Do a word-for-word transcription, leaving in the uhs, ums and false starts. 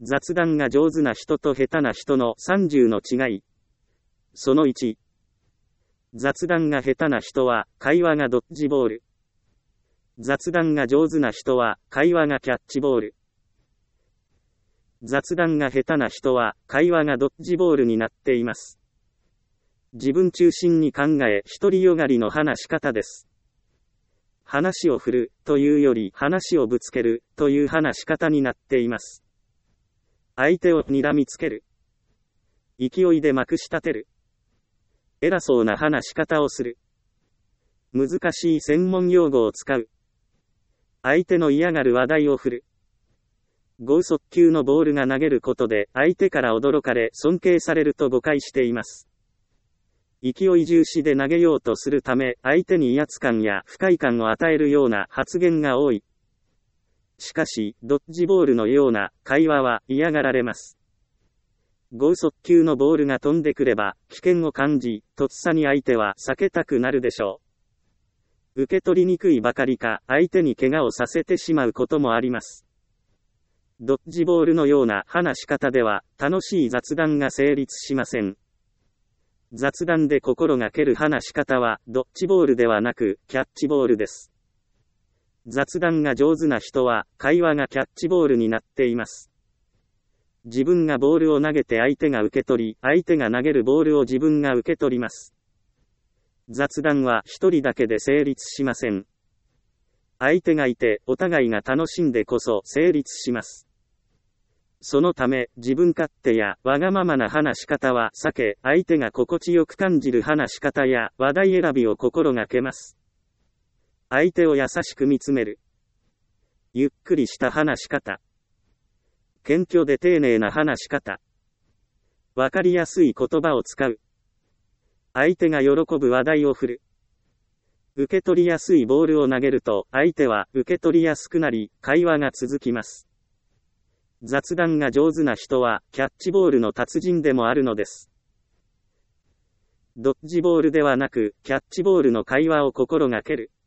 雑談が上手な人と下手な人のさんじゅうの違い。そのいち。雑談が下手な人は、会話がドッジボール。雑談が上手な人は、会話がキャッチボール。雑談が下手な人は、会話がドッジボールになっています。自分中心に考え、独りよがりの話し方です。話を振る、というより、話をぶつける、という話し方になっています。相手を睨みつける。勢いでまくし立てる。偉そうな話し方をする。難しい専門用語を使う。相手の嫌がる話題を振る。剛速球のボールが投げることで相手から驚かれ尊敬されると誤解しています。勢い重視で投げようとするため相手に威圧感や不快感を与えるような発言が多い。しかし、ドッジボールのような会話は嫌がられます。剛速球のボールが飛んでくれば危険を感じ、とっさに相手は避けたくなるでしょう。受け取りにくいばかりか相手に怪我をさせてしまうこともあります。ドッジボールのような話し方では楽しい雑談が成立しません。雑談で心がける話し方はドッジボールではなくキャッチボールです。雑談が上手な人は会話がキャッチボールになっています。自分がボールを投げて相手が受け取り、相手が投げるボールを自分が受け取ります。雑談は一人だけで成立しません。相手がいてお互いが楽しんでこそ成立します。そのため、自分勝手やわがままな話し方は避け、相手が心地よく感じる話し方や話題選びを心がけます。相手を優しく見つめる。ゆっくりした話し方。謙虚で丁寧な話し方。わかりやすい言葉を使う。相手が喜ぶ話題を振る。受け取りやすいボールを投げると、相手は受け取りやすくなり、会話が続きます。雑談が上手な人は、キャッチボールの達人でもあるのです。ドッジボールではなく、キャッチボールの会話を心がける。